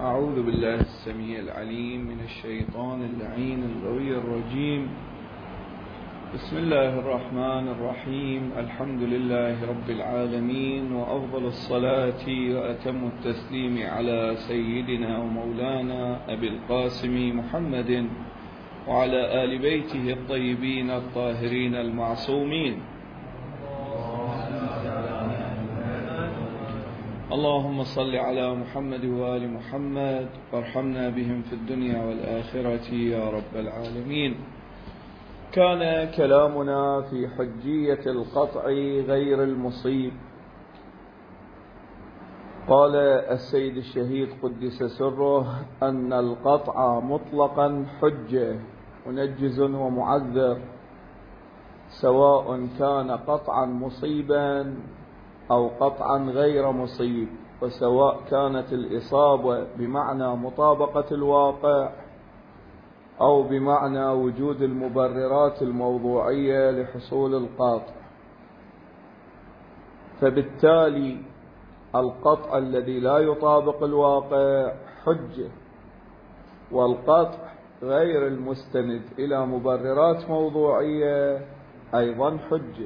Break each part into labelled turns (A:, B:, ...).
A: أعوذ بالله السميع العليم من الشيطان اللعين الغوي الرجيم. بسم الله الرحمن الرحيم. الحمد لله رب العالمين، وأفضل الصلاة وأتم التسليم على سيدنا ومولانا أبي القاسم محمد وعلى آل بيته الطيبين الطاهرين المعصومين. اللهم صل على محمد وآل محمد وارحمنا بهم في الدنيا والآخرة يا رب العالمين. كان كلامنا في حجية القطع غير المصيب. قال السيد الشهيد قدس سره أن القطع مطلقا حجة منجز ومعذر، سواء كان قطعا مصيبا أو قطعا غير مصيب، وسواء كانت الإصابة بمعنى مطابقة الواقع أو بمعنى وجود المبررات الموضوعية لحصول القطع. فبالتالي القطع الذي لا يطابق الواقع حجة، والقطع غير المستند إلى مبررات موضوعية أيضا حجة.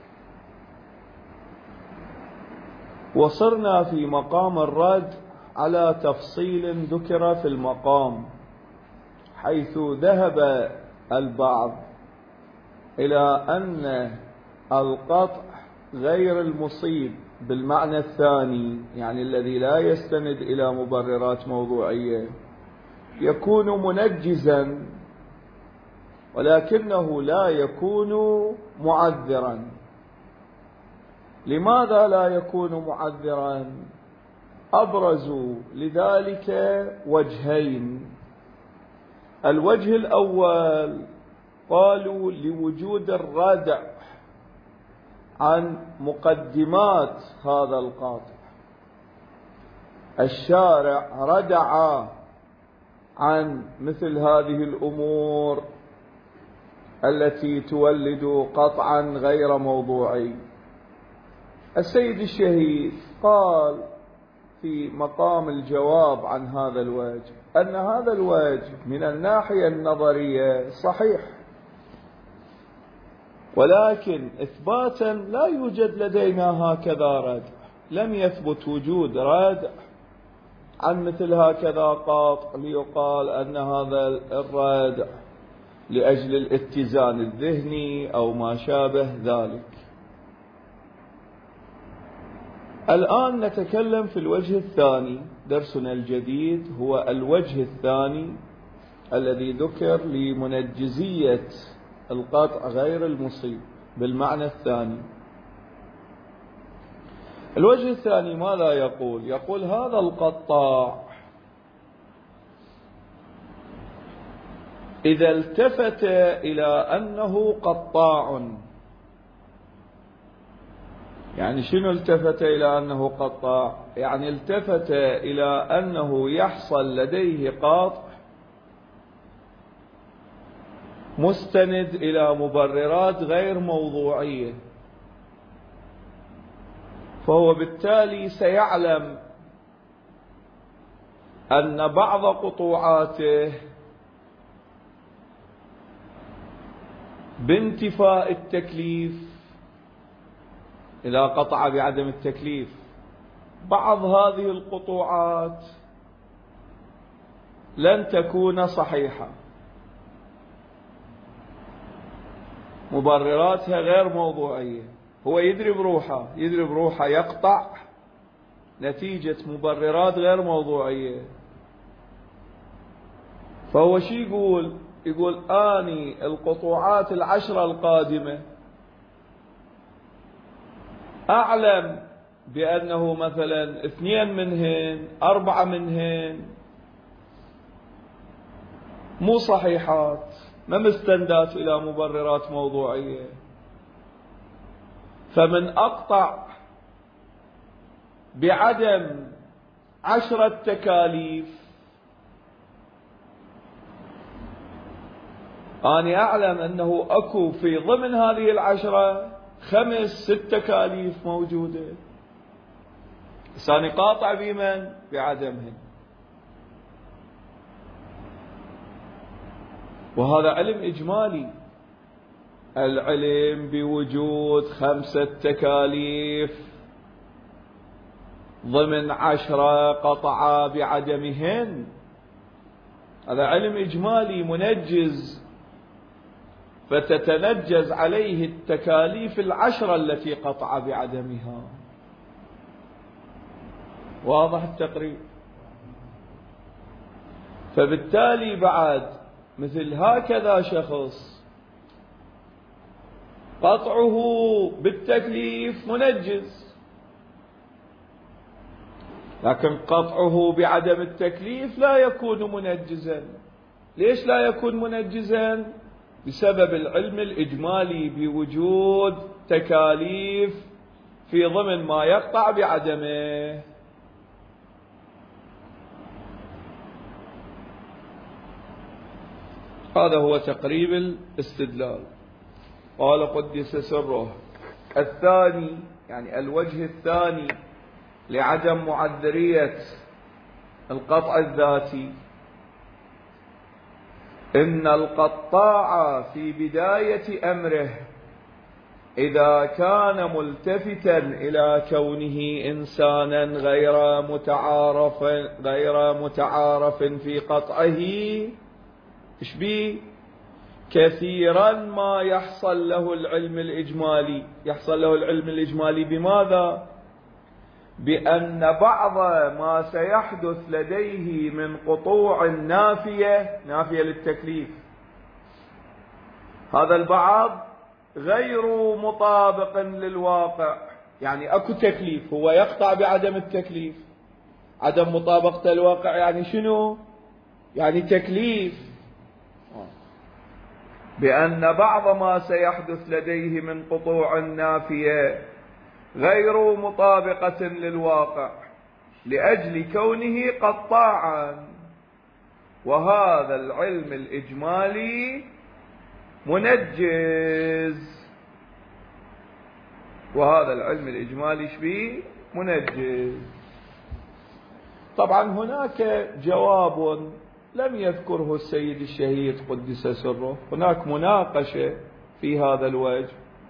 A: وصرنا في مقام الرد على تفصيل ذكر في المقام، حيث ذهب البعض إلى أن القطع غير المصيب بالمعنى الثاني، يعني الذي لا يستند إلى مبررات موضوعية، يكون منجزا ولكنه لا يكون معذرا. لماذا لا يكون معذرا؟ أبرزوا لذلك وجهين. الوجه الأول قالوا لوجود الردع عن مقدمات هذا القاطع. الشارع ردع عن مثل هذه الأمور التي تولد قطعا غير موضوعي. السيد الشهيد قال في مقام الجواب عن هذا الوجه أن هذا الوجه من الناحية النظرية صحيح، ولكن إثباتا لا يوجد لدينا هكذا ردع. لم يثبت وجود ردع عن مثل هكذا قاطع ليقال أن هذا الردع لأجل الاتزان الذهني أو ما شابه ذلك. الآن نتكلم في الوجه الثاني. درسنا الجديد هو الوجه الثاني الذي ذكر لمنجزية القطع غير المصيب بالمعنى الثاني. الوجه الثاني ماذا يقول؟ يقول هذا القطاع إذا التفت إلى أنه قطاع، يعني شنو التفت إلى أنه قطاع؟ يعني التفت إلى أنه يحصل لديه قطع مستند إلى مبررات غير موضوعية، فهو بالتالي سيعلم أن بعض قطوعاته بانتفاء التكليف إذا قطع بعدم التكليف، بعض هذه القطوعات لن تكون صحيحة، مبرراتها غير موضوعية. هو يدري بروحه يقطع نتيجة مبررات غير موضوعية. فهو شي يقول آني القطوعات 10 القادمة أعلم بأنه مثلا 2 منهن 4 منهن مو صحيحات، ما مستندات إلى مبررات موضوعية، فمن أقطع بعدم 10 تكاليف أنا أعلم أنه أكو في ضمن هذه 10 5 6 تكاليف موجودة، ثاني قاطع بمن؟ بعدمهن. وهذا علم إجمالي، العلم بوجود 5 تكاليف ضمن 10 قطعا بعدمهن، هذا علم إجمالي منجز، فتتنجز عليه التكاليف 10 التي قطع بعدمها. واضح التقريب؟ فبالتالي بعد مثل هكذا شخص قطعه بالتكليف منجز، لكن قطعه بعدم التكليف لا يكون منجزا. ليش لا يكون منجزا؟ بسبب العلم الإجمالي بوجود تكاليف في ضمن ما يقطع بعدمه. هذا هو تقريب الاستدلال. قال قدس سره الثاني، يعني الوجه الثاني لعدم معذرية القطع الذاتي، إن القطاع في بداية أمره إذا كان ملتفتا إلى كونه إنسانا غير متعارف في قطعه، إيش بيه؟ كثيرا ما يحصل له العلم الإجمالي. يحصل له العلم الإجمالي بماذا؟ بأن بعض ما سيحدث لديه من قطوع نافية للتكليف، هذا البعض غير مطابق للواقع. يعني أكو تكليف هو يقطع بعدم التكليف، عدم مطابقة الواقع يعني شنو؟ يعني تكليف. بأن بعض ما سيحدث لديه من قطوع نافية غير مطابقة للواقع لأجل كونه قطاعا، وهذا العلم الإجمالي منجز. وهذا العلم الإجمالي شبيه؟ منجز. طبعا هناك جواب لم يذكره السيد الشهيد قدس سره، هناك مناقشة في هذا الوجه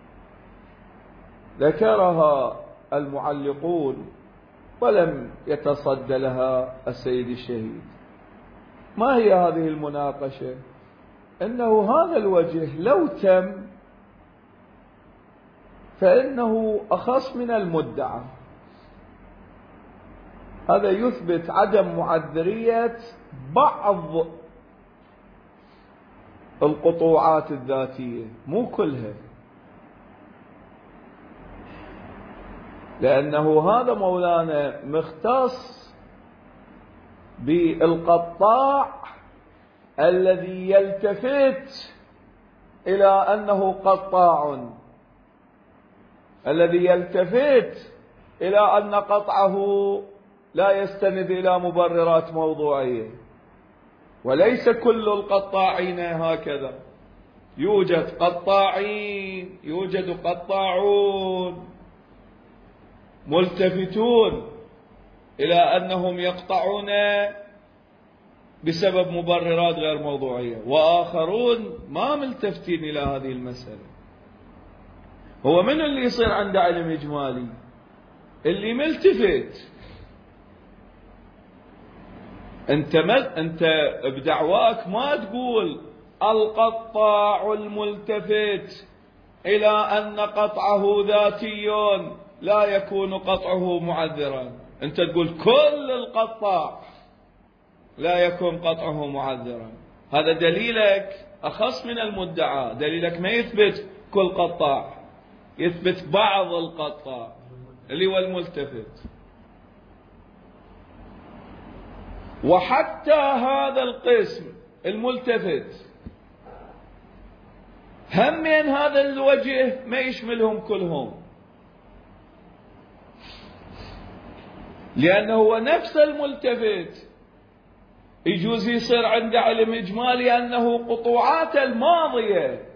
A: ذكرها المعلقون ولم يتصدى لها السيد الشهيد. ما هي هذه المناقشة؟ إنه هذا الوجه لو تم فإنه أخص من المدعى. هذا يثبت عدم معذرية بعض القطوعات الذاتية، مو كلها، لأنه هذا مولانا مختص بالقطاع الذي يلتفت إلى أنه قطاع، الذي يلتفت إلى أن قطعه لا يستند إلى مبررات موضوعية. وليس كل القطاعين هكذا، يوجد قطاعين، يوجد قطاعون ملتفتون إلى أنهم يقطعون بسبب مبررات غير موضوعية، وآخرون ما ملتفتين إلى هذه المسألة. هو من اللي يصير عنده علم إجمالي؟ اللي ملتفت. أنت بدعواك ما تقول القطاع الملتفت إلى أن قطعه ذاتي لا يكون قطعه معذرا، أنت تقول كل القطاع لا يكون قطعه معذرا. هذا دليلك أخص من المدعى، دليلك ما يثبت كل قطاع، يثبت بعض القطاع اللي هو الملتفت. وحتى هذا القسم الملتفت همين هذا الوجه ما يشملهم كلهم، لأنه هو نفس الملتفت يجوز يصير عنده علم إجمالي أنه قطوعات الماضية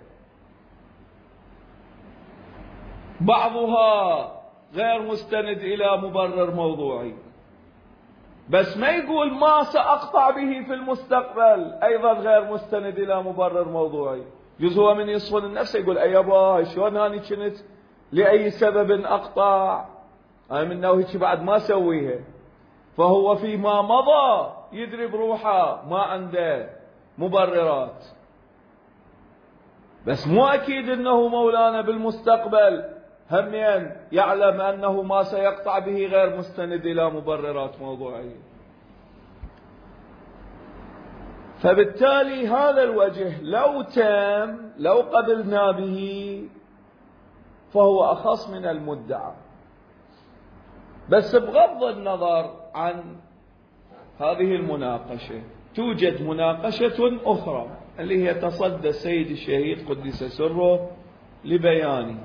A: بعضها غير مستند إلى مبرر موضوعي، بس ما يقول ما سأقطع به في المستقبل أيضا غير مستند إلى مبرر موضوعي. يجوز هو من يصون النفس يقول أيابا شلون هاني كنت لأي سبب أقطع، أنا من نوعي بعد ما سويها. فهو فيما مضى يدري بروحه ما عنده مبررات، بس مو أكيد أنه مولانا بالمستقبل همين يعلم أنه ما سيقطع به غير مستند إلى مبررات موضوعية. فبالتالي هذا الوجه لو تم، لو قبلنا به، فهو أخص من المدعى. بس بغض النظر عن هذه المناقشة توجد مناقشة أخرى اللي هي تصدى السيد الشهيد قدس سره لبيانه.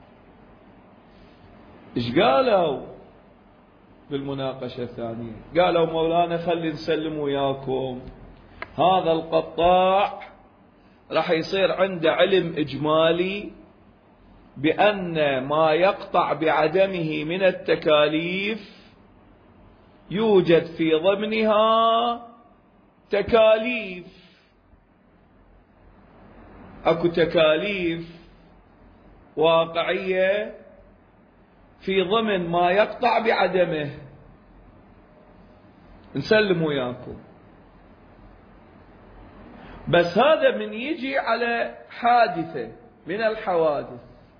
A: إيش قالوا بالمناقشة الثانية؟ قالوا مولانا خلي نسلم وياكم هذا القطاع راح يصير عنده علم إجمالي بأن ما يقطع بعدمه من التكاليف يوجد في ضمنها تكاليف. اكو تكاليف واقعية في ضمن ما يقطع بعدمه. نسلم وياكم. بس هذا من يجي على حادثة من الحوادث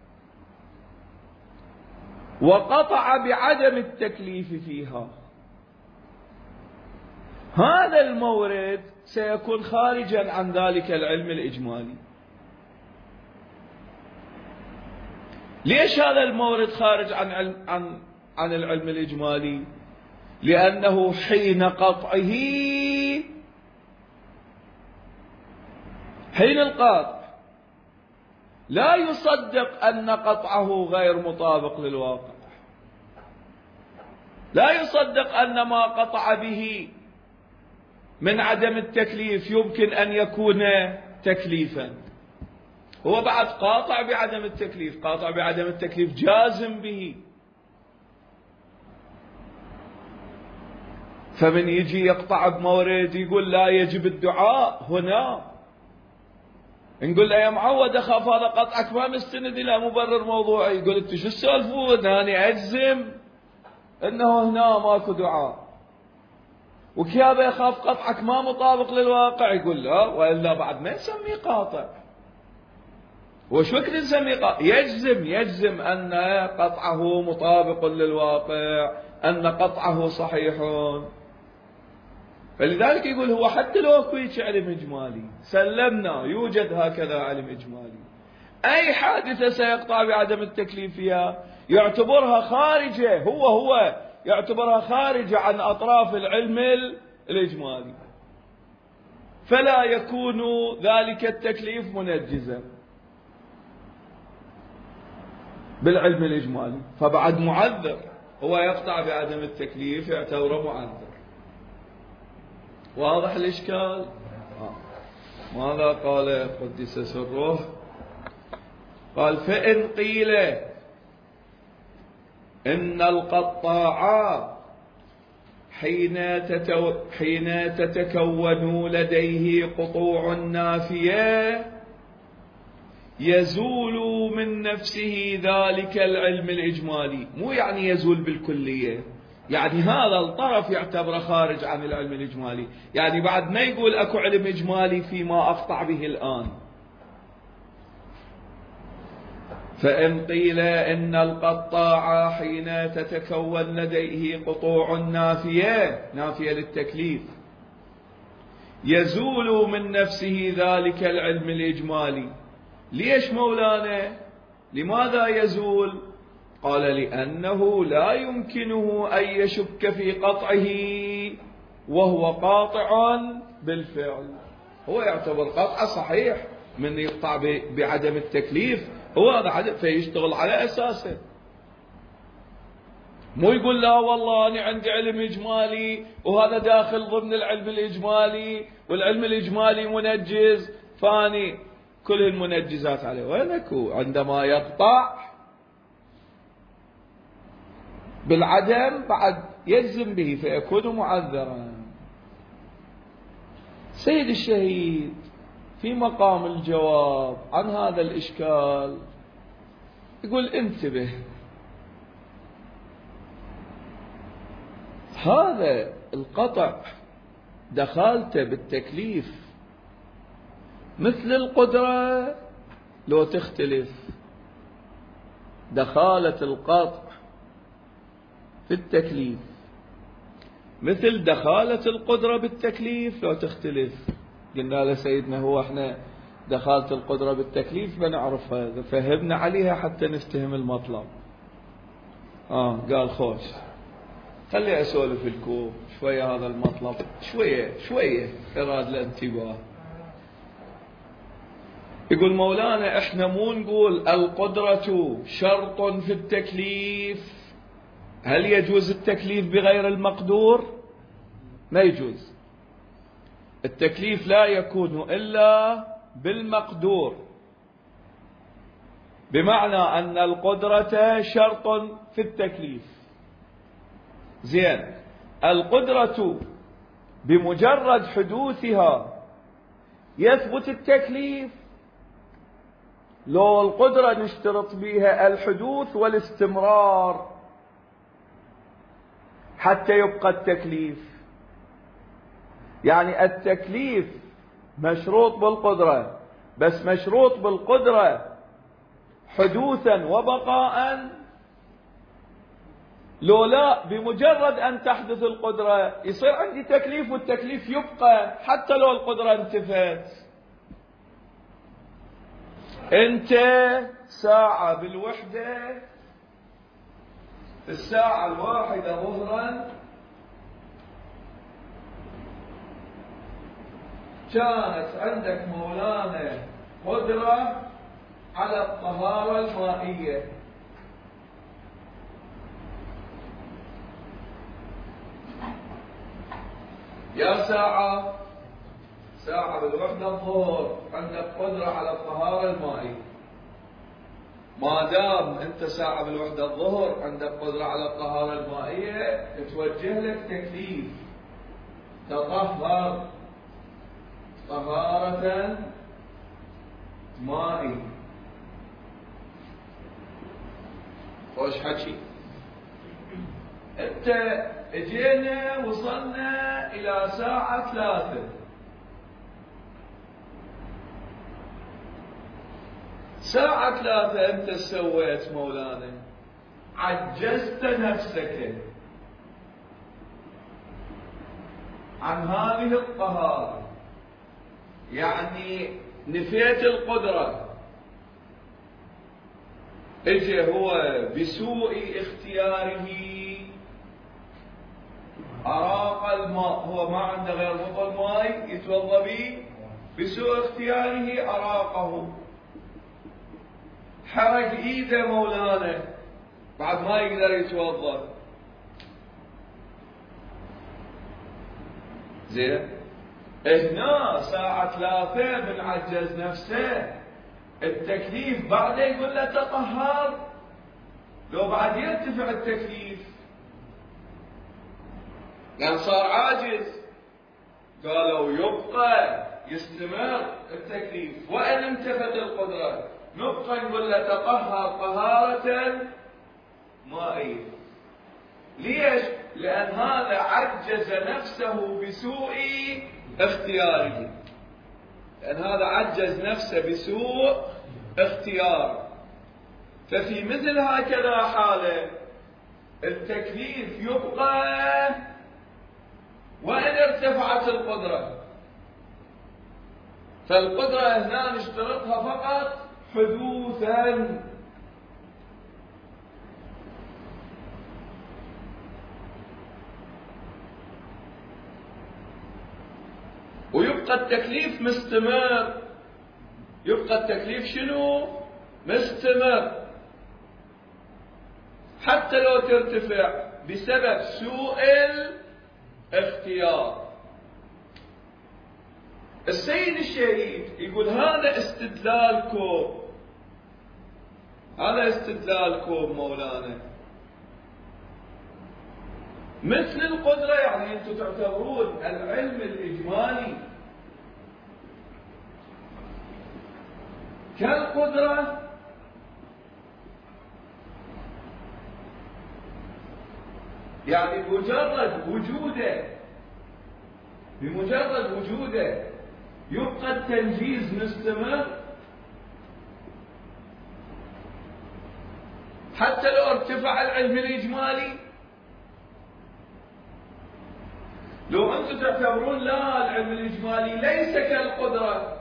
A: وقطع بعدم التكليف فيها، هذا المورد سيكون خارجا عن ذلك العلم الإجمالي. ليش هذا المورد خارج عن العلم الإجمالي؟ لأنه حين قطعه، حين القطع لا يصدق أن قطعه غير مطابق للواقع، لا يصدق أن ما قطع به من عدم التكليف يمكن أن يكون تكليفا. هو بعد قاطع بعدم التكليف، قاطع بعدم التكليف جازم به. فمن يجي يقطع بمورد يقول لا يجب الدعاء هنا، نقول له يا معود أخاف هذا قطعك ما مستند إلى مبرر موضوعي، يقول أنت شو السالفون؟ أنا أجزم أنه هنا ماكو دعاء، وكيابا يخاف قطعك ما مطابق للواقع، يقول لا وإلا بعد ما نسميه قاطع. وش وقت نسميه قاطع؟ يجزم أن قطعه مطابق للواقع، أن قطعه صحيح. فلذلك يقول هو حتى لو اكو علم إجمالي سلمنا يوجد هكذا علم إجمالي، أي حادثة سيقطع بعدم التكليف فيها يعتبرها خارجة، هو يعتبرها خارجة عن أطراف العلم الإجمالي، فلا يكون ذلك التكليف منجزا بالعلم الإجمالي، فبعد معذر. هو يقطع بعدم التكليف يعتبره معذر. واضح الإشكال؟ ماذا قال قدس سره؟ قال فإن قيل إن القطاع حين تتكون لديه قطوع نافية يزول من نفسه ذلك العلم الإجمالي، مو يعني يزول بالكلية، يعني هذا الطرف يعتبر خارج عن العلم الإجمالي، يعني بعد ما يقول أكو علم إجمالي فيما أقطع به الآن. فإن قيل إن القطاع حين تتكون لديه قطوع نافية للتكليف يزول من نفسه ذلك العلم الإجمالي. ليش مولانا؟ لماذا يزول؟ قال لأنه لا يمكنه أن يشك في قطعه وهو قاطع بالفعل. هو يعتبر قطع صحيح من يقطع بعدم التكليف، هو هذا عدم، فيشتغل على أساسه. مو يقول لا والله أنا عندي علم إجمالي وهذا داخل ضمن العلم الإجمالي والعلم الإجمالي منجز، فاني كل المنجزات عليه. وينكو عندما يقطع بالعدم بعد يجزم به فيكون معذرا. سيد الشهيد في مقام الجواب عن هذا الإشكال يقول انتبه، هذا القطع دخالته بالتكليف مثل القدرة لو تختلف. دخالة القطع في التكليف مثل دخالة القدرة بالتكليف لو تختلف. قلنا لسيدنا هو احنا دخالة القدرة بالتكليف بنعرف هذا، فهمنا عليها حتى نفتهم المطلب. قال خوش خلي أسولف لكم شوية هذا المطلب، شوية إراد الانتباه. يقول مولانا احنا مو نقول القدرة شرط في التكليف، هل يجوز التكليف بغير المقدور؟ ما يجوز. التكليف لا يكون إلا بالمقدور، بمعنى أن القدرة شرط في التكليف. زين، القدرة بمجرد حدوثها يثبت التكليف، لو القدرة نشترط بها الحدوث والاستمرار حتى يبقى التكليف. يعني التكليف مشروط بالقدرة، بس مشروط بالقدرة حدوثا وبقاء، لو لا بمجرد أن تحدث القدرة يصير عندي تكليف، والتكليف يبقى حتى لو القدرة انتفت. انت ساعة بالوحدة في الساعة 1 ظهرا كانت عندك مولانا قدرة على الطهارة المائية، يا ساعة بالوحدة الظهر عندك قدرة على الطهارة المائية. ما دام انت ساعة بالوحدة الظهر عندك قدرة على الطهارة المائية، توجه لك تكليف تطهر طهارة مائية. خوش حكي. انت اجينا وصلنا الى ساعة 3، ساعة 3 انت سويت مولانا؟ عجزت نفسك عن هذه الطهارة، يعني نفيت القدرة. اجى هو بسوء اختياره أراق الماء، هو ما عنده غير بطل ماء يتوضا به، بسوء اختياره أراقه، حرق ايده مولانا بعد ما يقدر يتوضا. زين، هنا ساعة 3 بنعجز نفسه، التكليف بعده يقول له تطهر، لو بعد يرتفع التكليف لأن صار عاجز. قالوا يبقى يستمر التكليف وإن انتفت القدرة، نبقى نقول له تطهر طهارة مائية. ليش؟ لأن هذا عجز نفسه بسوء اختياره، لأن هذا عجز نفسه بسوء اختيار. ففي مثل هكذا حالة التكليف يبقى وإن ارتفعت القدرة، فالقدرة هنا نشترطها فقط حدوثا. ويبقى التكليف مستمر، يبقى التكليف شنو؟ مستمر حتى لو ترتفع بسبب سوء الاختيار. السيد الشهيد يقول هذا استدلالكم، هذا استدلالكم مولانا. مثل القدرة، يعني أنتم تعتبرون العلم الإجمالي كالقدرة، يعني بمجرد وجوده يبقى التنجيز مستمر، حتى لو ارتفع العلم الإجمالي. لو أنتم تعتبرون لا، العلم الإجمالي ليس كالقدرة،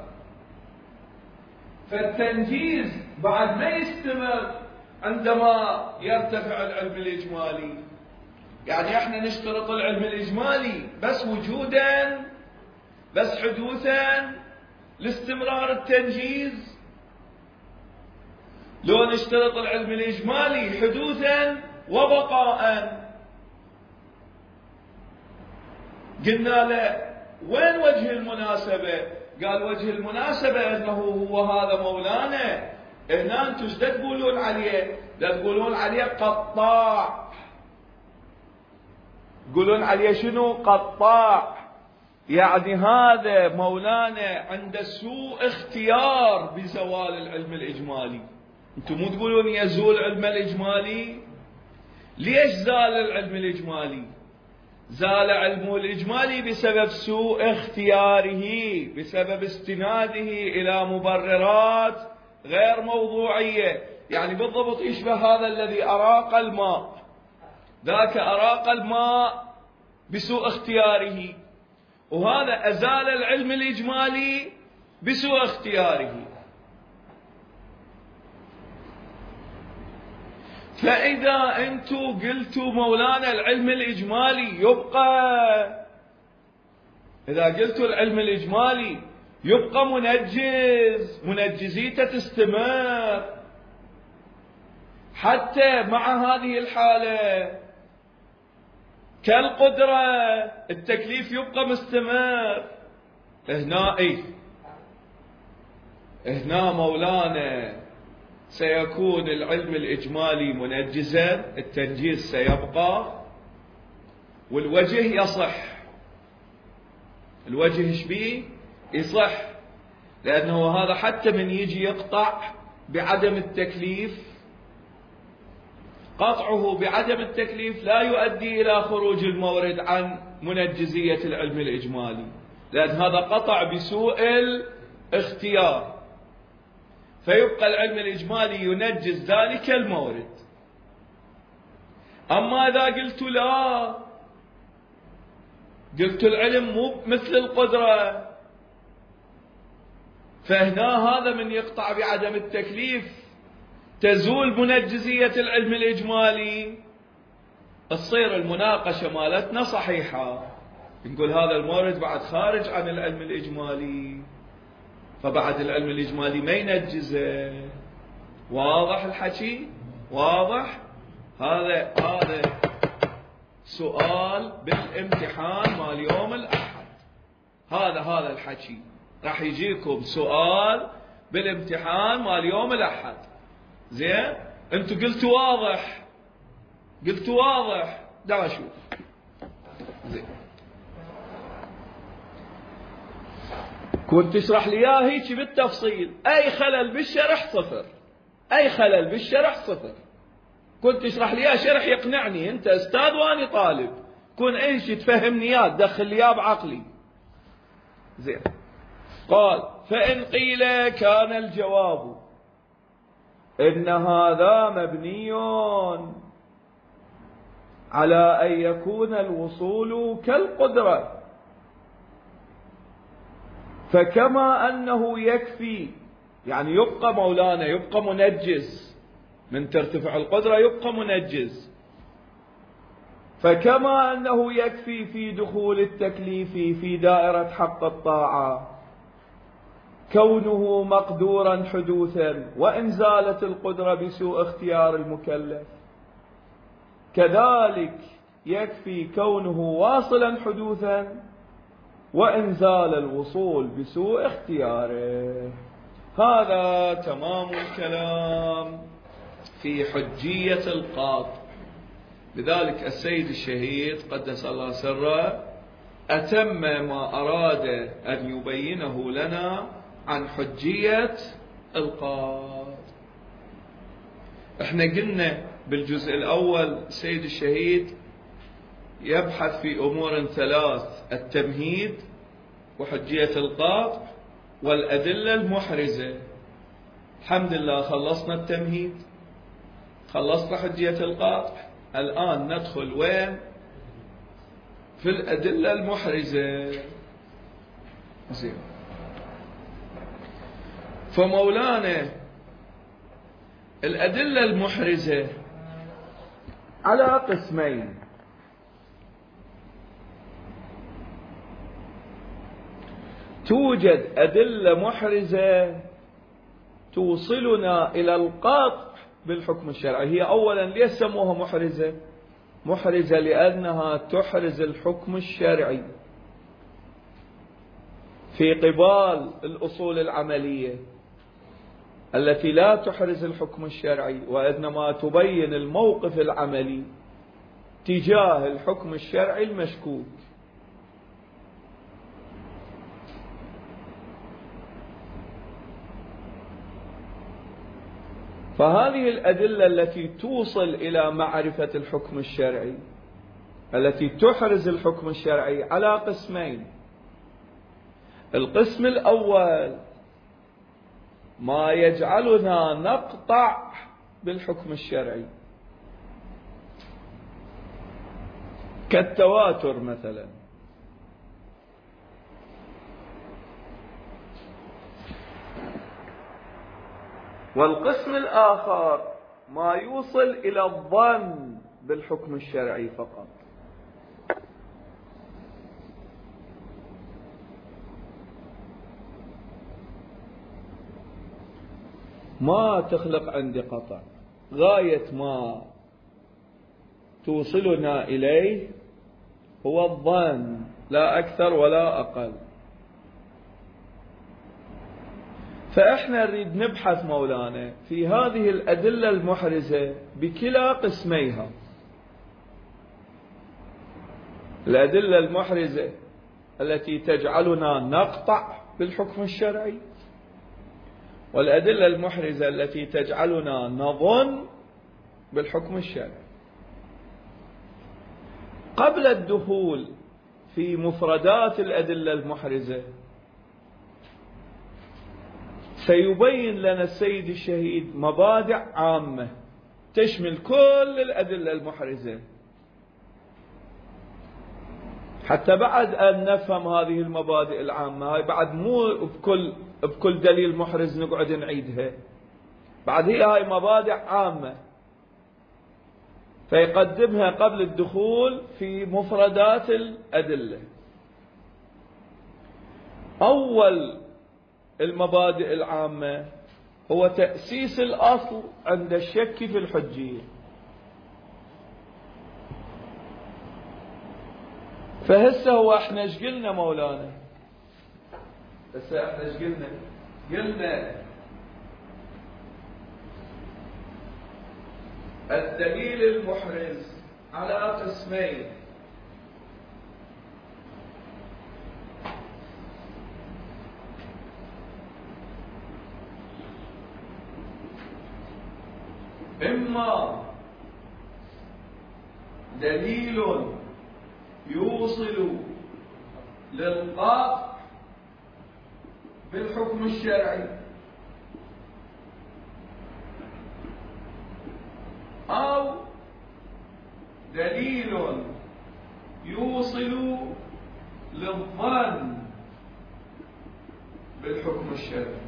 A: فالتنجيز بعد ما يستمر عندما يرتفع العلم الإجمالي. يعني احنا نشترط العلم الإجمالي بس وجودا، بس حدوثا لاستمرار التنجيز، لو نشترط العلم الإجمالي حدوثا وبقاء. قلنا له وين وجه المناسبة؟ قال وجه المناسبة أنه هو هذا مولانا، هنا أنتم ايش تقولون عليه؟ تقولون عليه قطاع، تقولون عليه شنو؟ قطاع. يعني هذا مولانا عند سوء اختيار بزوال العلم الإجمالي. أنتم مو تقولون يزول العلم الإجمالي؟ ليش زال العلم الإجمالي؟ زال علمه الإجمالي بسبب سوء اختياره، بسبب استناده إلى مبررات غير موضوعية. يعني بالضبط يشبه هذا الذي أراق الماء، ذاك أراق الماء بسوء اختياره، وهذا أزال العلم الإجمالي بسوء اختياره. فإذا أنتم قلتوا مولانا العلم الإجمالي يبقى، إذا قلتوا العلم الإجمالي يبقى منجزيته تستمر حتى مع هذه الحالة كالقدرة، التكليف يبقى مستمر. هنا مولانا سيكون العلم الإجمالي منجزا، التنجيز سيبقى، والوجه يصح. الوجه ايش بيه؟ يصح، لأنه هذا حتى من يجي يقطع بعدم التكليف، قطعه بعدم التكليف لا يؤدي إلى خروج المورد عن منجزية العلم الإجمالي، لأن هذا قطع بسوء الاختيار، فيبقى العلم الإجمالي ينجز ذلك المورد. أما إذا قلت لا، قلت العلم مو مثل القدرة، فهنا هذا من يقطع بعدم التكليف تزول منجزية العلم الإجمالي، تصير المناقشة مالتنا صحيحة، نقول هذا المورد بعد خارج عن العلم الإجمالي، فبعد العلم الإجمالي ما ينجزه. واضح الحكي؟ واضح؟ هذا سؤال بالامتحان مال يوم الأحد. هذا الحكي راح يجيكم سؤال بالامتحان مال يوم الأحد. زين؟ انتوا قلتوا واضح، دا اشوف. زين، كنت تشرح لي اياه هيك بالتفصيل، اي خلل بالشرح صفر، اي خلل بالشرح صفر. كنت تشرح لي اياه شرح يقنعني، انت استاذ واني طالب، كون ايش تفهمني اياه، تدخل لي اياه بعقلي. زين، قال فإن قيل كان الجواب إن هذا مبني على أن يكون الوصول كالقدرة، فكما أنه يكفي، يعني يبقى مولانا يبقى منجز، من ترتفع القدرة يبقى منجز، فكما أنه يكفي في دخول التكليف في دائرة حق الطاعة كونه مقدورا حدوثا وإن زالت القدرة بسوء اختيار المكلف، كذلك يكفي كونه واصلا حدوثا وإن زال الوصول بسوء اختياره. هذا تمام الكلام في حجية القاطع. لذلك السيد الشهيد قدس الله سره أتم ما أراد أن يبينه لنا عن حجية القاضي. احنا قلنا بالجزء الأول السيد الشهيد يبحث في أمور ثلاث: التمهيد وحجية القاطع والأدلة المحرزة. الحمد لله خلصنا التمهيد، خلصنا حجية القاطع، الآن ندخل وين؟ في الأدلة المحرزة. زين. فمولانا الأدلة المحرزة على قسمين: توجد أدلة محرزة توصلنا إلى القطع بالحكم الشرعي. هي أولا ليش سموها محرزة؟ محرزة لأنها تحرز الحكم الشرعي في قبال الأصول العملية التي لا تحرز الحكم الشرعي، وإنما تبين الموقف العملي تجاه الحكم الشرعي المشكوك. فهذه الأدلة التي توصل إلى معرفة الحكم الشرعي، التي تحرز الحكم الشرعي، على قسمين: القسم الأول ما يجعلنا نقطع بالحكم الشرعي كالتواتر مثلا، والقسم الآخر ما يوصل إلى الظن بالحكم الشرعي فقط. ما تخلق عندي قطع، غاية ما توصلنا إليه هو الظن، لا أكثر ولا أقل. فإحنا نريد نبحث مولانا في هذه الأدلة المحرزة بكلا قسميها: الأدلة المحرزة التي تجعلنا نقطع بالحكم الشرعي، والأدلة المحرزة التي تجعلنا نظن بالحكم الشرعي. قبل الدخول في مفردات الأدلة المحرزة سيبين لنا السيد الشهيد مبادئ عامة تشمل كل الأدلة المحرزة، حتى بعد أن نفهم هذه المبادئ العامة، هاي بعد مو بكل دليل محرز نقعد نعيدها، بعد هاي مبادئ عامة فيقدمها قبل الدخول في مفردات الأدلة. أول المبادئ العامة هو تأسيس الأصل عند الشك في الحجية. فهسه هو احنا ايش قلنا مولانا؟ هسه احنا ايش قلنا؟ قلنا الدليل المحرز على قسمين: إما دليل يوصل للقطع بالحكم الشرعي، أو دليل يوصل للظن بالحكم الشرعي.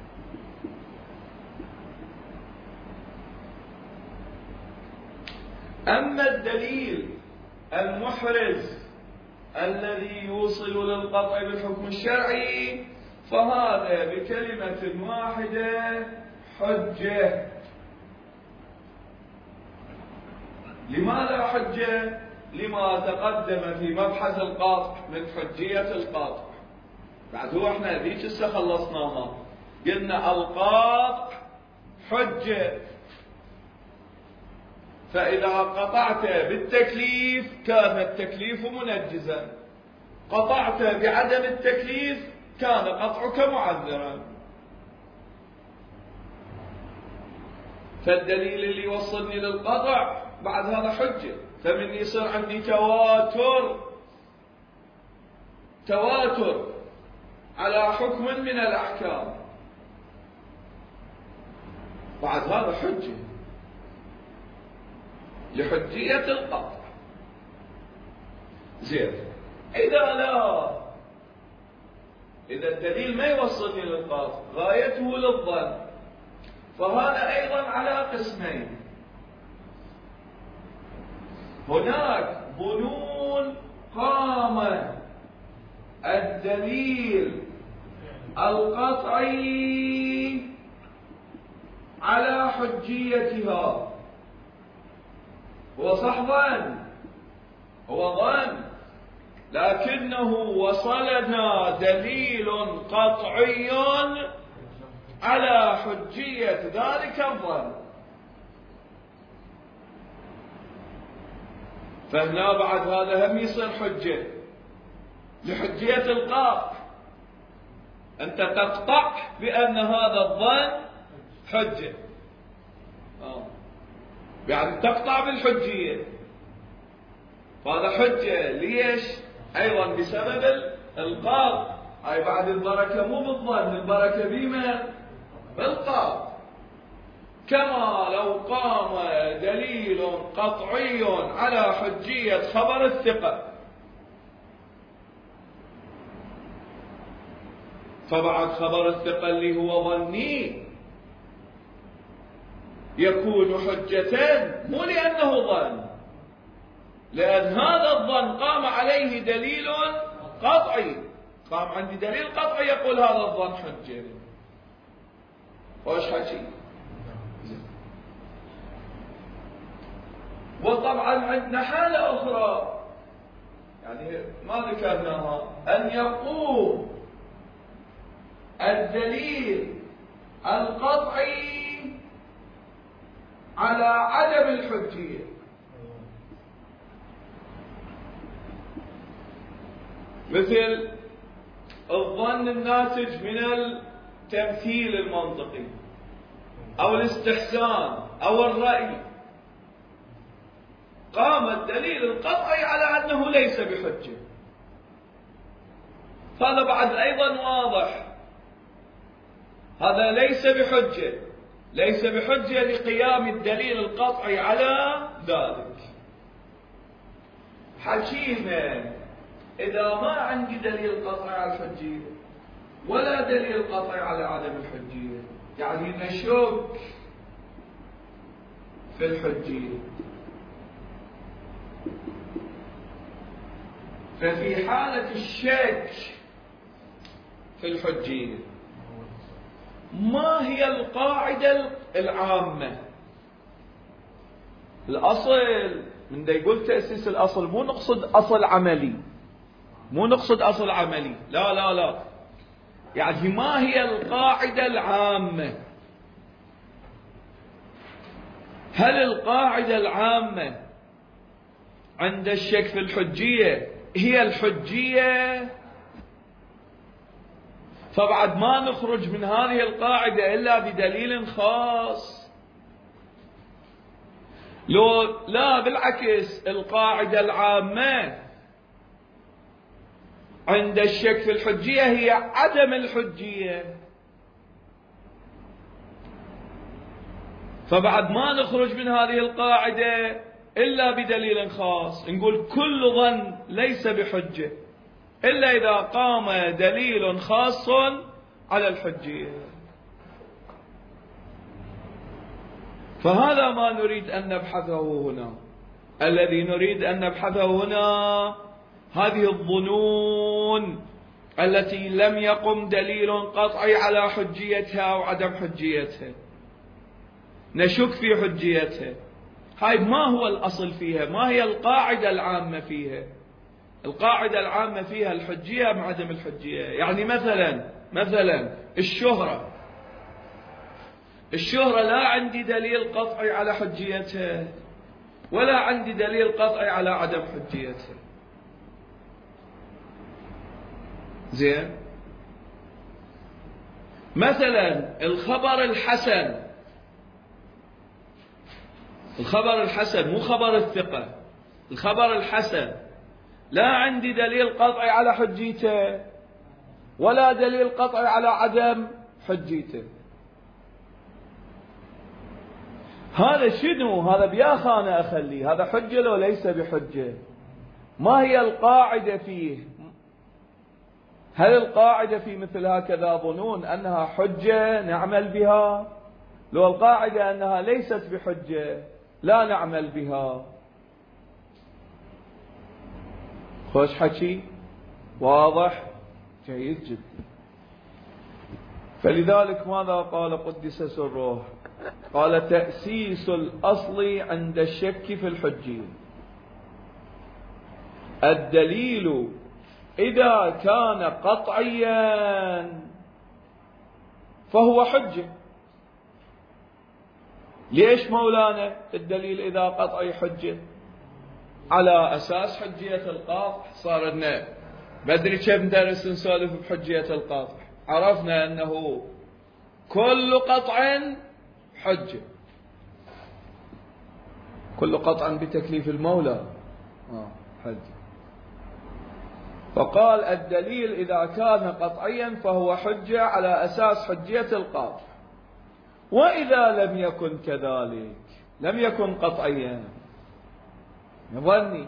A: أما الدليل المحرز الذي يوصل للقطع بالحكم الشرعي فهذا بكلمة واحدة حجة. لماذا حجة؟ لما تقدم في مبحث القاطع من حجية القاطع. بعد هو احنا ذيك لسه خلصناها، قلنا القاطع حجة، فإذا قطعت بالتكليف كان التكليف منجزا، قطعت بعدم التكليف كان قطعك معذرا. فالدليل اللي يوصلني للقطع بعد هذا حجة، فمن يصير عندي تواتر على حكم من الأحكام، بعد هذا حجة لحجية القطع. زين، إذا الدليل ما يوصلني للقطع، غايته للظن، فهذا أيضا على قسمين. هناك ظنون قام الدليل القطعي على حجيتها، هو صح ظن، هو ظن، لكنه وصلنا دليل قطعي على حجية ذلك الظن. فهنا بعد هذا هم يصير حجة لحجية القطع. أنت تقطع بأن هذا الظن حجة، يعني تقطع بالحجية، فهذا حجة. ليش؟ أيضا بسبب القطع. أي بعد البركة مو بالظن، البركة بما؟ بالقطع. كما لو قام دليل قطعي على حجية خبر الثقة، فبعد خبر الثقة اللي هو ظني يكون حجة، مو لأنه ظن، لأن هذا الظن قام عليه دليل قطعي، قام عندي دليل قطعي يقول هذا الظن حجة. وش حكي؟ وطبعا عندنا حالة أخرى يعني ما ذكرناها، أن يقوم الدليل القطعي على عدم الحجية. مثل الظن الناتج من التمثيل المنطقي أو الاستحسان أو الرأي، قام الدليل القطعي على أنه ليس بحجة، هذا بعد أيضا واضح، هذا ليس بحجة، ليس بحجة لقيام الدليل القطعي على ذلك. حكينا إذا ما عندي دليل قطعي على الحجية ولا دليل قطعي على عدم الحجية، يعني نشك في الحجية، ففي حالة الشك في الحجية ما هي القاعدة العامة؟ الأصل من دا يقول تأسيس الأصل مو نقصد أصل عملي، مو نقصد أصل عملي، لا لا لا، يعني ما هي القاعدة العامة؟ هل القاعدة العامة عند الشك في الحجية هي الحجية؟ فبعد ما نخرج من هذه القاعدة إلا بدليل خاص. لو لا، بالعكس، القاعدة العامة عند الشك في الحجية هي عدم الحجية، فبعد ما نخرج من هذه القاعدة إلا بدليل خاص، نقول كل ظن ليس بحجة إلا إذا قام دليل خاص على الحجية. فهذا ما نريد أن نبحثه هنا. الذي نريد أن نبحثه هنا هذه الظنون التي لم يقم دليل قطعي على حجيتها أو عدم حجيتها، نشك في حجيتها. هاي ما هو الأصل فيها؟ ما هي القاعدة العامة فيها؟ القاعدة العامة فيها الحجية أم عدم الحجية. يعني مثلا الشهرة لا عندي دليل قطعي على حجيتها، ولا عندي دليل قطعي على عدم حجيته. زين، مثلا الخبر الحسن، الخبر الحسن مو خبر الثقة، الخبر الحسن لا عندي دليل قطعي على حجيته ولا دليل قطعي على عدم حجيته. هذا شنو؟ هذا بياخ أنا أخليه، هذا حجة لو ليس بحجة؟ ما هي القاعدة فيه؟ هل القاعدة في مثل هكذا ظنون أنها حجة نعمل بها؟ لو القاعدة أنها ليست بحجة لا نعمل بها. خوش حكي، واضح، جيد جدا. فلذلك ماذا قال قدس سره؟ قال: تأسيس الأصل عند الشك في الحجية. الدليل إذا كان قطعيا فهو حجة. ليش مولانا الدليل إذا قطعي حجة؟ على أساس حجية القاطع. صار لنا بدري كم درس نسولف بحجية القاطع، عرفنا أنه كل قطع حجة، كل قطع بتكليف المولى حجة. فقال الدليل إذا كان قطعيا فهو حجة على أساس حجية القاطع. وإذا لم يكن كذلك، لم يكن قطعيا ظني،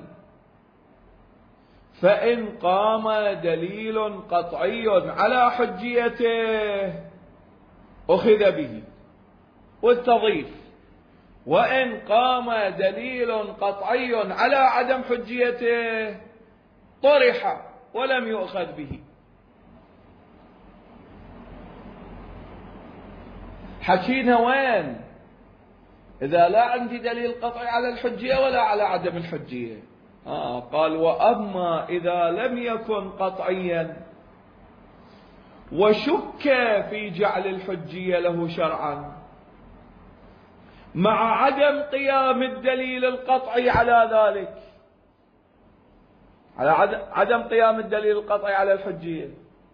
A: فإن قام دليل قطعي على حجيته أخذ به والتضيف، وإن قام دليل قطعي على عدم حجيته طرح ولم يؤخذ به. حكينا وين؟ إذا لا عندي دليل قطعي على الحجية ولا على عدم الحجية. قال: وأما إذا لم يكن قطعيا وشك في جعل الحجية له شرعا مع عدم قيام الدليل القطعي على ذلك، على عدم قيام الدليل القطعي على الحجية،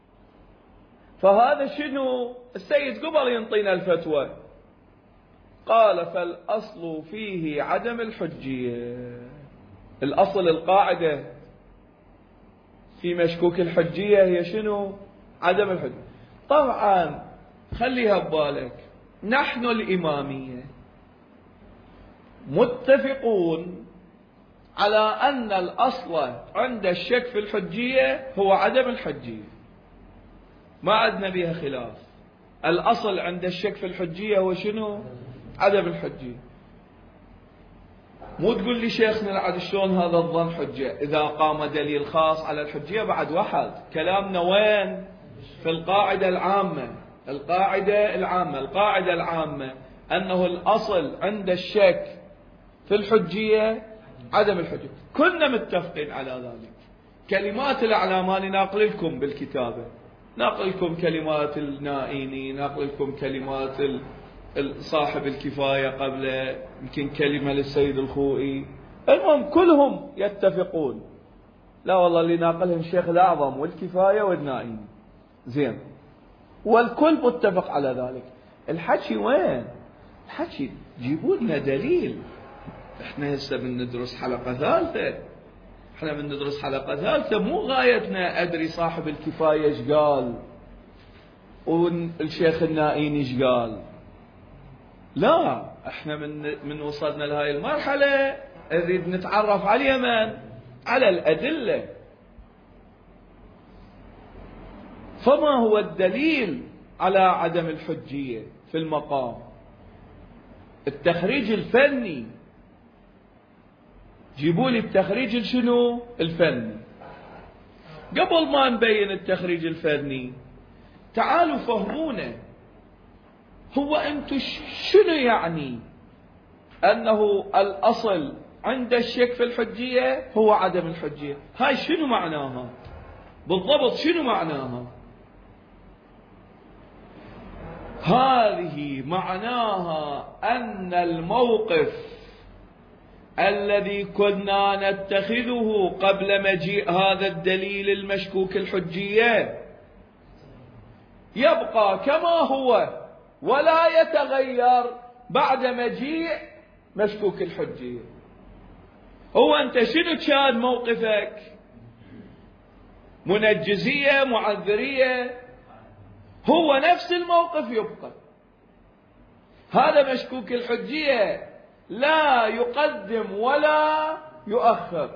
A: فهذا شنو؟ السيد قبل ينطينا الفتوى قال: فالأصل فيه عدم الحجية. الأصل، القاعدة في مشكوك الحجية هي شنو؟ عدم الحجية. طبعا خليها ببالك، نحن الإمامية متفقون على أن الأصل عند الشك في الحجية هو عدم الحجية، ما عندنا بها خلاف. الأصل عند الشك في الحجية هو شنو؟ عدم الحجية. مو تقول لي شيخنا العد شلون هذا الظن حجة إذا قام دليل خاص على الحجية بعد واحد. كلامنا وين؟ في القاعدة العامة. القاعدة العامة، القاعدة العامة أنه الأصل عند الشك في الحجية عدم الحجة. كنا متفقين على ذلك. كلمات الأعلامان ناقل لكم بالكتابة، ناقل لكم كلمات النائيني، ناقل لكم كلمات صاحب الكفاية قبل، يمكن كلمة للسيد الخوئي. المهم كلهم يتفقون. لا والله اللي ناقلهم الشيخ الأعظم والكفاية والنائيني. زين، والكل متفق على ذلك. الحكي وين؟ الحكي جيبوا لنا دليل. احنا هسه بندرس حلقة ثالثة، احنا بندرس حلقة ثالثة، مو غايتنا أدري صاحب الكفاية ايش قال والشيخ النائيني ايش قال. لا، احنا من وصلنا لهاي المرحلة نريد نتعرف على اليمن، على الأدلة. فما هو الدليل على عدم الحجية في المقام؟ التخريج الفني. جيبوا لي التخريج شنو؟ الفني. قبل ما نبين التخريج الفني تعالوا فهمونا، هو أنتم شنو يعني أنه الأصل عند الشك في الحجية هو عدم الحجية؟ هاي شنو معناها بالضبط؟ شنو معناها؟ هذه معناها أن الموقف الذي كنا نتخذه قبل مجيء هذا الدليل المشكوك الحجية يبقى كما هو ولا يتغير بعد مجيء مشكوك الحجية. هو أنت شنو كان موقفك؟ منجزية، معذرية، هو نفس الموقف يبقى. هذا مشكوك الحجية لا يقدم ولا يؤخر،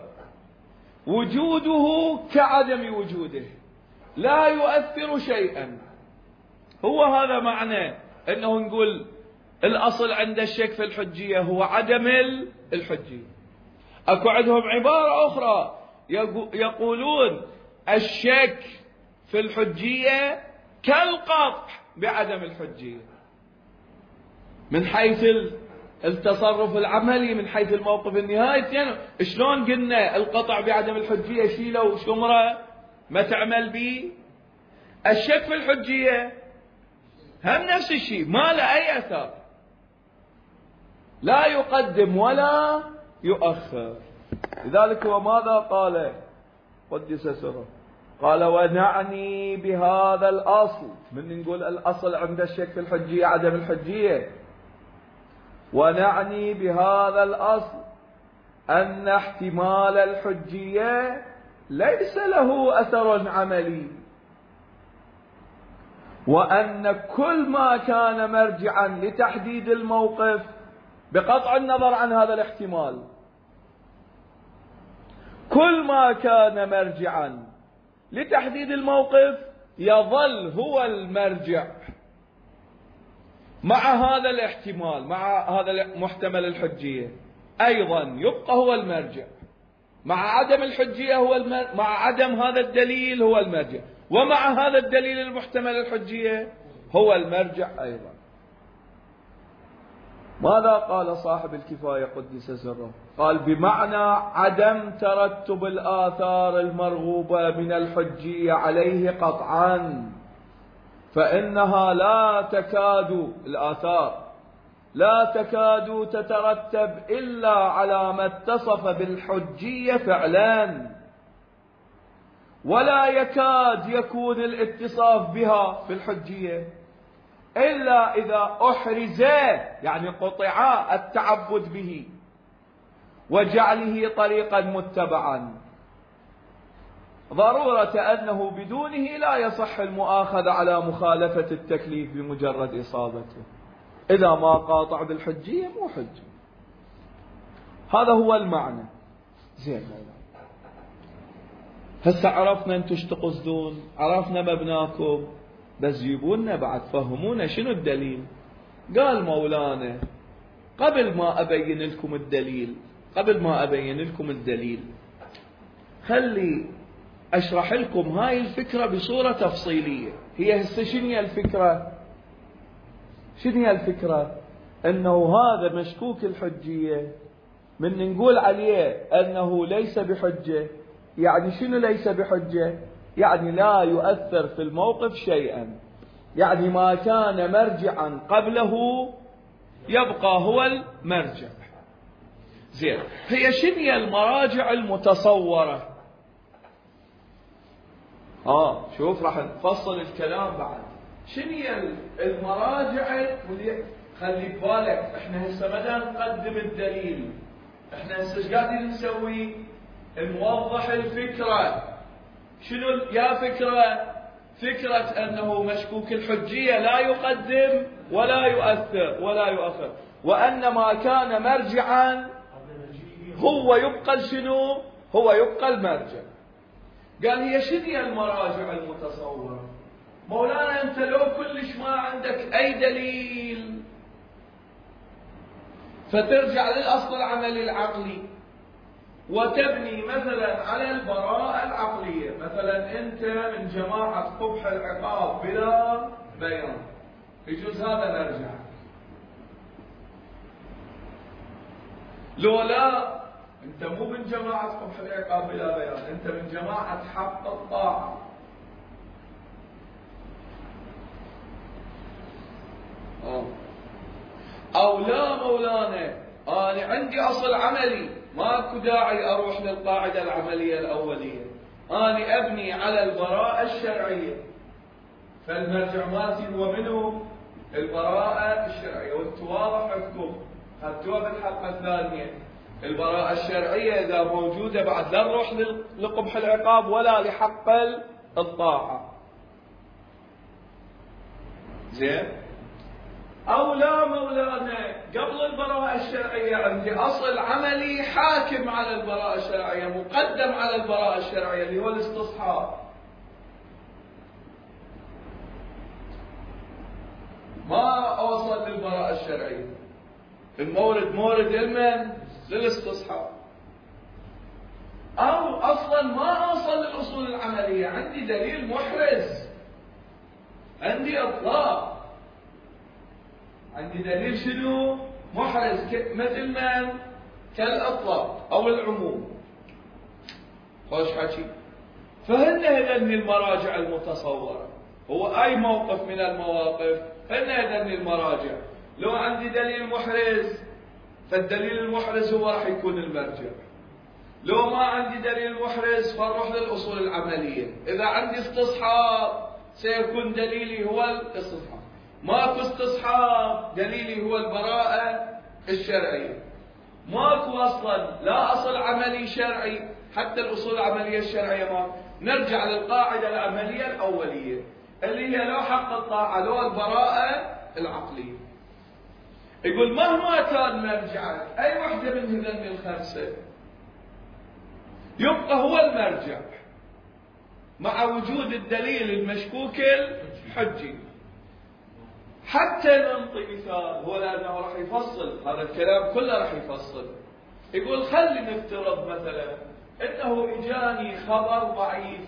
A: وجوده كعدم وجوده، لا يؤثر شيئا. هو هذا معنى انه نقول الاصل عند الشك في الحجية هو عدم الحجية. اكو عندهم عبارة اخرى يقولون الشك في الحجية كالقطع بعدم الحجية، من حيث التصرف العملي، من حيث الموقف النهائي. يعني شلون قلنا القطع بعدم الحجية شيله شمرة ما تعمل به، الشك في الحجية هم نفس الشيء، ما له أي أثر، لا يقدم ولا يؤخر. لذلك هو ماذا قال قدس سره؟ قال ونعني بهذا الأصل، من نقول الأصل عند الشك في الحجية عدم الحجية، ونعني بهذا الأصل أن احتمال الحجية ليس له أثر عملي، وأن كل ما كان مرجعا لتحديد الموقف بقطع النظر عن هذا الاحتمال، كل ما كان مرجعا لتحديد الموقف يظل هو المرجع مع هذا الاحتمال، مع هذا محتمل الحجية أيضا يبقى هو المرجع، مع عدم الحجية هو مع عدم هذا الدليل هو المرجع، ومع هذا الدليل المحتمل الحجية هو المرجع أيضا. ماذا قال صاحب الكفاية قدس سره؟ قال بمعنى عدم ترتب الآثار المرغوبة من الحجية عليه قطعا، فإنها لا تكاد الآثار لا تكاد تترتب إلا على ما اتصف بالحجية فعلا، ولا يكاد يكون الاتصاف بها بالحجية إلا إذا أحرز، يعني قطع التعبد به وجعله طريقا متبعا، ضرورة أنه بدونه لا يصح المؤاخذة على مخالفة التكليف بمجرد إصابته. إذا ما قاطع بالحجية مو حجة. هذا هو المعنى. زين، هسه عرفنا انتم ايش تقصدون، عرفنا مبناكم، بس جيبونا بعد فهمونا شنو الدليل. قال مولانا قبل ما أبين لكم الدليل خلي أشرح لكم هاي الفكرة بصورة تفصيلية. هي هسه شنو هي الفكرة؟ أنه هذا مشكوك الحجية من نقول عليه أنه ليس بحجة، يعني شنو ليس بحجة؟ يعني لا يؤثر في الموقف شيئا، يعني ما كان مرجعا قبله يبقى هو المرجع. زين، هي شنو هي المراجع المتصورة؟ شوف راح نفصل الكلام بعد. شنو هي المراجع؟ خلي بالك احنا هسه بدنا نقدم الدليل، احنا هسه ايش قاعدين نسوي؟ نوضح الفكرة. شنو يا فكرة أنه مشكوك الحجية لا يقدم ولا يؤثر وأن ما كان مرجعا هو يبقى شنو؟ هو يبقى المرجع. قال هي شنو هي المراجع المتصورة؟ مولانا أنت لو كلش ما عندك أي دليل فترجع للأصل العملي العقلي وتبني مثلا على البراءة العقلية. مثلا أنت من جماعة قبح العقاب بلا بيان، يجوز هذا مرجع. لو لا أنت مو من جماعة قبح العقاب بلا بيان، أنت من جماعة حق الطاعة، أو لا مولانا أنا عندي أصل عملي، ماكو داعي أروح للقاعدة العملية الأولية، أنا أبني على البراءة الشرعية. فالمرجع مالتي هو منه؟ البراءة الشرعية. وانتم واضح عندكم خدتوها بالحلقة الثانية، البراءة الشرعية إذا موجودة بعد لا نروح لقبح العقاب ولا لحق الطاعة. زين؟ أو لا مولانا، قبل البراءة الشرعية عندي أصل عملي حاكم على البراءة الشرعية، مقدم على البراءة الشرعية، اللي هو الاستصحاب. ما أوصل للبراءة الشرعية، المورد مورد المن للاستصحاب. أو أصلا ما أوصل للأصول العملية، عندي دليل محرز، عندي إطلاق، عندي دليل شنو؟ محرز، مثل من؟ كالإطلاق أو العموم. خوش حكي. فهن هذن المراجع المتصورة، هو أي موقف من المواقف هن هذن المراجع. لو عندي دليل محرز فالدليل المحرز هو راح يكون المرجع. لو ما عندي دليل محرز فنروح للأصول العملية. إذا عندي استصحاب سيكون دليلي هو الاستصحاب. ماكو استصحاب دليلي هو البراءة الشرعية. ماكو أصلا لا أصل عملي شرعي، حتى الأصول العملية الشرعية ما نرجع للقاعدة العملية الأولية اللي هي لو حق الطاعة لو البراءة العقلية. يقول مهما كان مرجعك أي وحدة من هذين الخمسة يبقى هو المرجع مع وجود الدليل المشكوك الحجي. حتى ننطي مثال، هو لأنه راح يفصل هذا الكلام كله، راح يفصل. يقول خلي نفترض مثلا انه اجاني خبر ضعيف،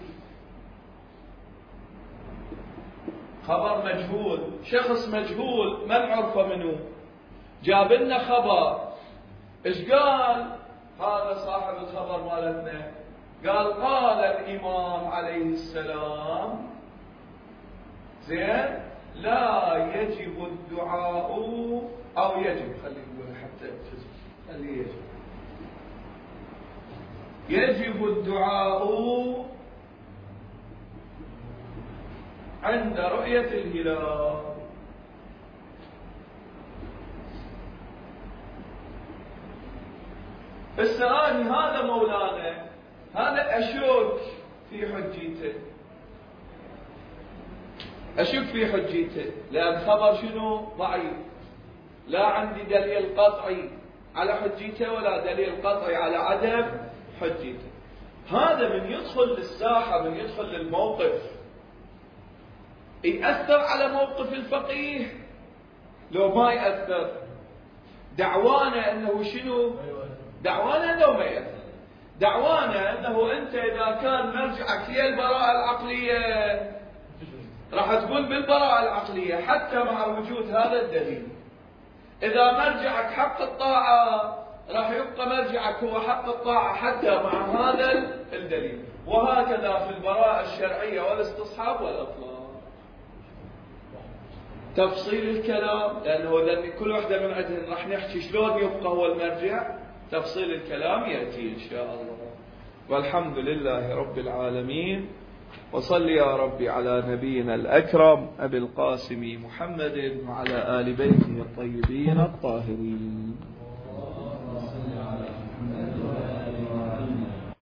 A: خبر مجهول، شخص مجهول ما نعرفه منه، جاب لنا خبر. ايش قال هذا صاحب الخبر مالتنا؟ قال قال الامام عليه السلام زين لا يجب الدعاء، او يجب، خلي نقول حتى خلي يجب الدعاء عند رؤية الهلال. السؤال هذا مولانا، هذا أشك في حجيته، أشك في حجيته، لأن خبر شنو؟ ضعيف، لا عندي دليل قطعي على حجيته ولا دليل قطعي على عدم حجيته. هذا من يدخل للساحة، من يدخل للموقف، يأثر على موقف الفقيه لو ما يأثر. دعوانا أنه شنو؟ دعوانا أنه ما يأثر، دعوانا أنه أنت إذا كان مرجعك هي البراءة العقلية راح تقول بالبراءة العقلية حتى مع وجود هذا الدليل. إذا مرجعك حق الطاعة راح يبقى مرجعك هو حق الطاعة حتى مع هذا الدليل. وهكذا في البراءة الشرعية والاستصحاب والإطلاق. تفصيل الكلام، لأن كل واحدة من عندهم راح نحكي شلون يبقى هو المرجع. تفصيل الكلام يأتي إن شاء الله. والحمد لله رب العالمين، وصل يا ربي على نبينا الأكرم أبي القاسم محمد وعلى آل بيته الطيبين الطاهرين.